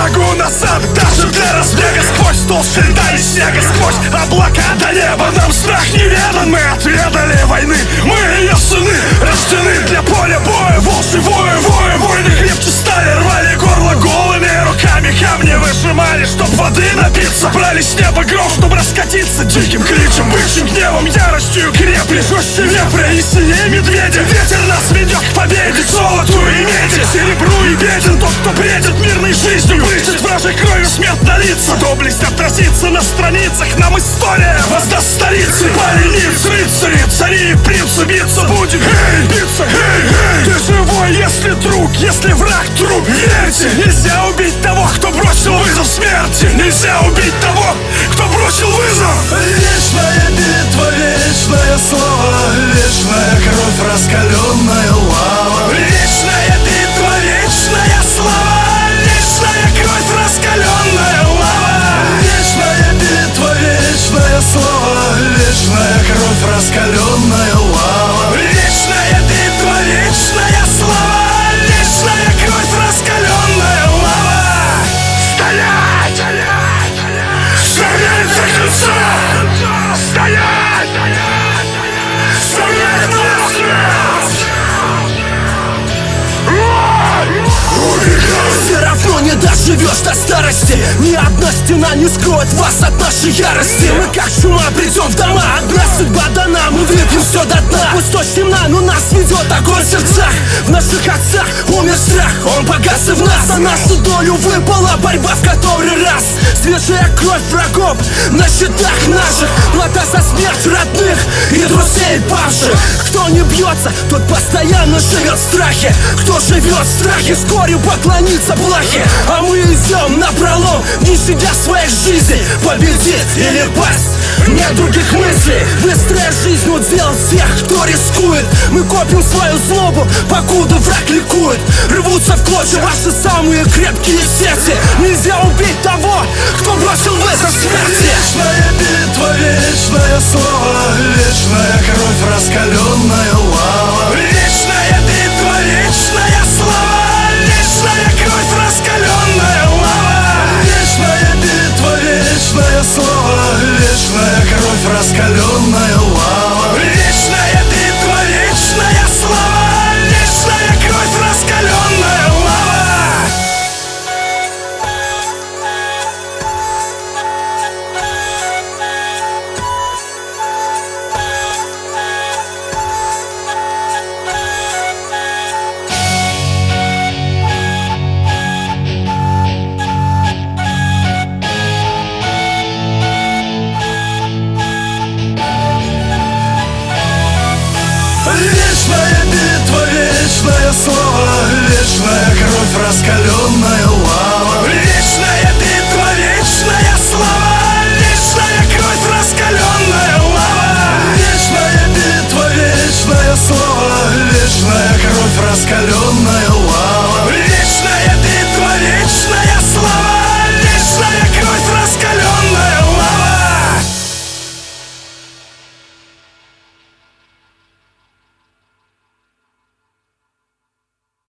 шагу назад, даже для разбега. Сквозь толщу льда и снега, сквозь облака до неба нам страх неведан. Мы отведали войны, мы ее сыны, рождены для поля боя. Волчьи войны крепче стали, рвали горло голыми руками, камни выжимали, чтоб воды напиться. Брали с неба гром, чтоб раскатиться диким кричем, бывшим гневом, яростью крепли. Жестче вепря и сильнее медведя. Ветер нас ведет к победе, к золоту и меди, серебру и беден тот, кто бредит мирной жизнью. Брызжет вражей кровью смерть на лица, доблесть отразится на страницах. Нам история воздаст столицы. Поленец, рыцари, цари и принцы, биться будем. Эй, биться, эй, ты живой, если друг, если враг труп. Верьте, нельзя убить того, кто бросил вызов смерти. Нельзя убить того, кто бросил вызов. Вечная битва, вечное слово, вечная кровь, раскаленная лава. Вечная битва, вечная слава, вечная кровь, раскаленная лава. Вечная битва, вечное слово, вечная кровь, раскаленная лава. Вечная битва, вечная слава, вечная кровь, раскаленная лава. Стоять! Стоять до конца! Стоять! Стоять на смерть! Все равно не доживешь до старости. Ни одна стена не скроет вас от нашей ярости. Мы как чума придем в дома, одна судьба дана. Мы выпьем все до дна. Пустой темна, но нас ведет огонь в сердцах. В наших отцах умер страх, он погас и в нас. На нашу долю выпала борьба в который раз. Свежая кровь врагов на счетах наших. Плата за смерть родных и друзей павших. Кто не бьется, тот постоянно живет в страхе. Кто живет в страхе, вскоре поклонится плахе. А мы идем напролом, не щадя своих жизней. Победит или пасть, нет других мыслей. Быстрая жизнь удел тех, кто рискует. Мы копим свою злобу, покуда враг ликует. Рвутся в клочья ваши самые крепкие сети. Нельзя убить того, кто бросил вызов смерти. Вечная битва, вечное слово, вечная кровь, раскаленная лава. Вечная битва, вечная слава, вечная кровь, раскаленная лава. Вечная битва, вечное слово, вечная кровь, раскаленная лава. Вечная битва, вечная слава, вечная кровь, раскаленная лава. Вечная битва, вечное слово, вечная кровь, раскаленная лава.